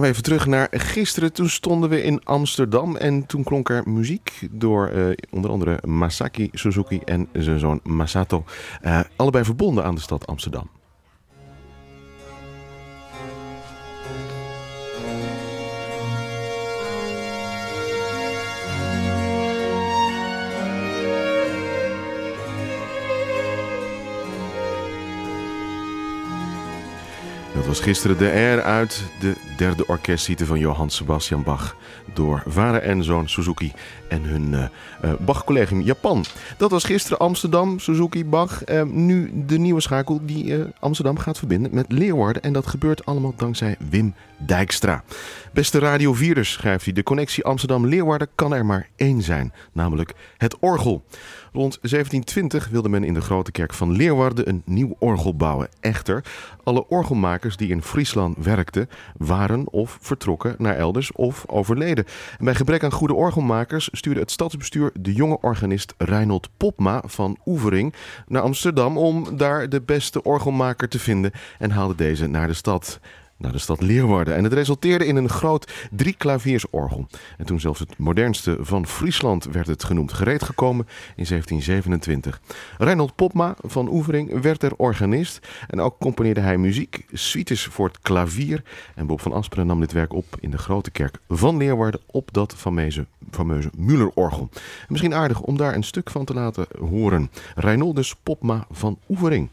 we even terug naar gisteren. Toen stonden we in Amsterdam en toen klonk er muziek door onder andere Masaki Suzuki en zijn zoon Masato. Allebei verbonden aan de stad Amsterdam. Dat was gisteren de air uit de derde orkestsuite van Johann Sebastian Bach door vader en zoon Suzuki en hun Bach-collegium Japan. Dat was gisteren Amsterdam, Suzuki, Bach. Nu de nieuwe schakel die Amsterdam gaat verbinden met Leeuwarden. En dat gebeurt allemaal dankzij Wim Dijkstra. Beste radiovierders, schrijft hij, de connectie Amsterdam-Leeuwarden kan er maar één zijn, namelijk het orgel. Rond 1720 wilde men in de Grote Kerk van Leeuwarden een nieuw orgel bouwen. Echter, alle orgelmakers die in Friesland werkten, waren of vertrokken naar elders of overleden. En bij gebrek aan goede orgelmakers stuurde het stadsbestuur de jonge organist Reinhold Popma van Oevering naar Amsterdam om daar de beste orgelmaker te vinden en haalde deze naar de stad Leeuwarden. En het resulteerde in een groot 3-klaviersorgel. En toen zelfs het modernste van Friesland werd het genoemd, gereed gekomen in 1727. Reinhold Popma van Oevering werd er organist en ook componeerde hij muziek, suites voor het klavier. En Bob van Asperen nam dit werk op in de Grote Kerk van Leeuwarden op dat fameuze Müllerorgel. En misschien aardig om daar een stuk van te laten horen. Reinhold Popma van Oevering.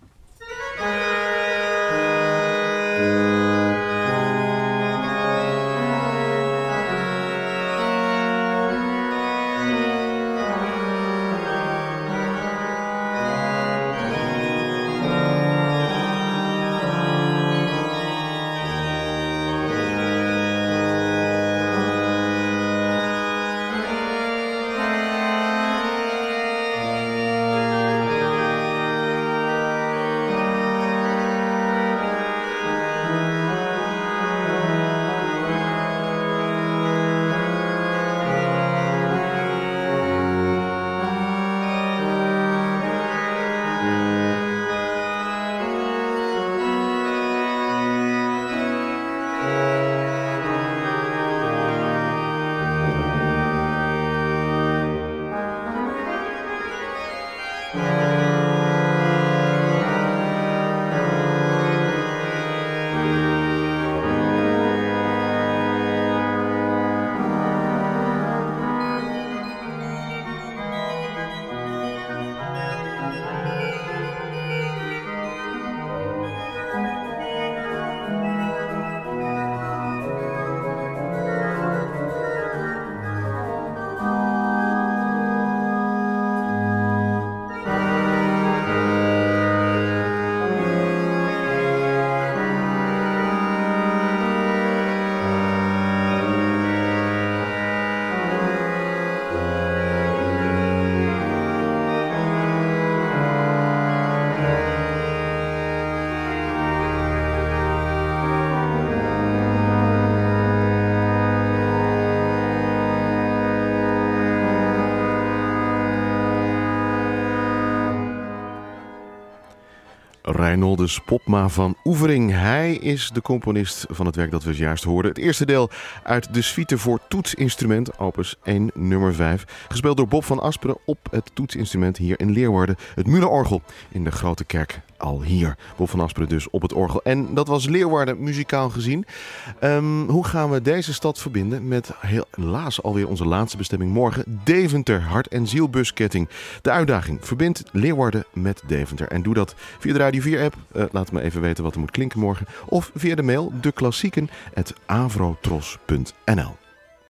Reinhold Popma van Oevering. Hij is de componist van het werk dat we juist hoorden. Het eerste deel uit de suite voor toetsinstrument, opus 1, nummer 5. Gespeeld door Bob van Asperen op het toetsinstrument hier in Leeuwarden. Het Müllerorgel in de Grote Kerk al hier. Bob van Asperen dus op het orgel. En dat was Leeuwarden muzikaal gezien. Hoe gaan we deze stad verbinden met helaas alweer onze laatste bestemming morgen? Deventer, hart- en zielbusketting. De uitdaging, verbind Leeuwarden met Deventer. En doe dat via de Radio 4 app. Laat me even weten wat er moet klinken morgen. Of via de mail deklassieken@avrotros.nl.